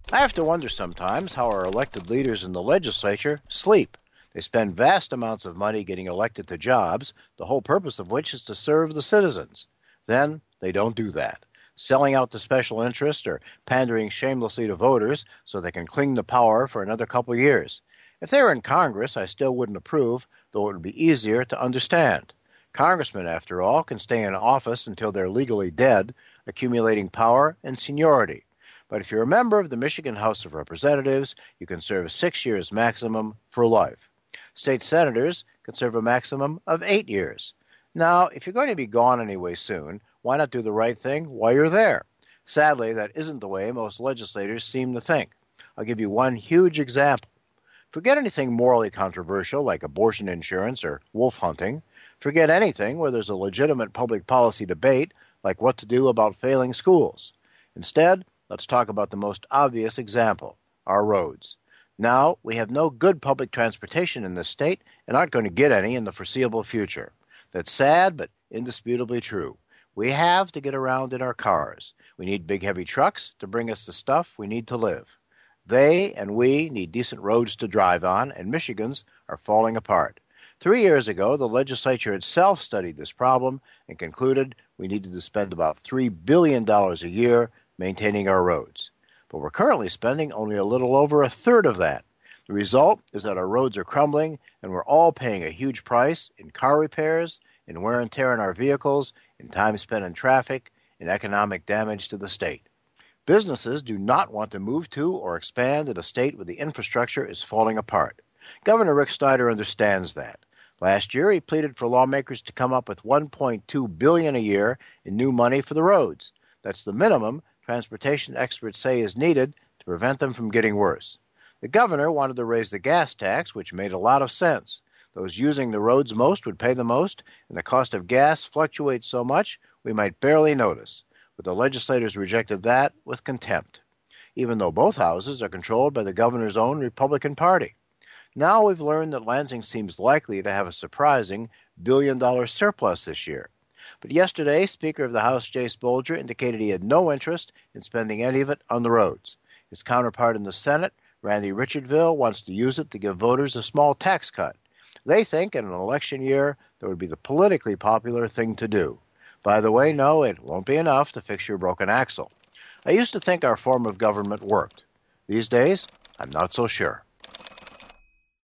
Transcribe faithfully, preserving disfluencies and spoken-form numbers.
I have to wonder sometimes how our elected leaders in the legislature sleep. They spend vast amounts of money getting elected to jobs, the whole purpose of which is to serve the citizens. Then they don't do that, selling out to special interests or pandering shamelessly to voters so they can cling to power for another couple of years. If they were in Congress, I still wouldn't approve, though it would be easier to understand. Congressmen, after all, can stay in office until they're legally dead, accumulating power and seniority. But if you're a member of the Michigan House of Representatives, you can serve six years maximum for life. State senators can serve a maximum of eight years. Now, if you're going to be gone anyway soon, why not do the right thing while you're there? Sadly, that isn't the way most legislators seem to think. I'll give you one huge example. Forget anything morally controversial like abortion insurance or wolf hunting. Forget anything where there's a legitimate public policy debate like what to do about failing schools. Instead, let's talk about the most obvious example, our roads. Now, we have no good public transportation in this state and aren't going to get any in the foreseeable future. That's sad, but indisputably true. We have to get around in our cars. We need big, heavy trucks to bring us the stuff we need to live. They and we need decent roads to drive on, and Michigan's are falling apart. Three years ago, the legislature itself studied this problem and concluded we needed to spend about three billion dollars a year maintaining our roads. But we're currently spending only a little over a third of that. The result is that our roads are crumbling, and we're all paying a huge price in car repairs, in wear and tear on our vehicles, in time spent in traffic, in economic damage to the state. Businesses do not want to move to or expand in a state where the infrastructure is falling apart. Governor Rick Snyder understands that. Last year, he pleaded for lawmakers to come up with one point two billion dollars a year in new money for the roads. That's the minimum transportation experts say is needed to prevent them from getting worse. The governor wanted to raise the gas tax, which made a lot of sense. Those using the roads most would pay the most, and the cost of gas fluctuates so much we might barely notice. But the legislators rejected that with contempt, even though both houses are controlled by the governor's own Republican Party. Now we've learned that Lansing seems likely to have a surprising billion-dollar surplus this year. But yesterday, Speaker of the House Jase Bolger indicated he had no interest in spending any of it on the roads. His counterpart in the Senate, Randy Richardville, wants to use it to give voters a small tax cut. They think in an election year that would be the politically popular thing to do. By the way, no, it won't be enough to fix your broken axle. I used to think our form of government worked. These days, I'm not so sure.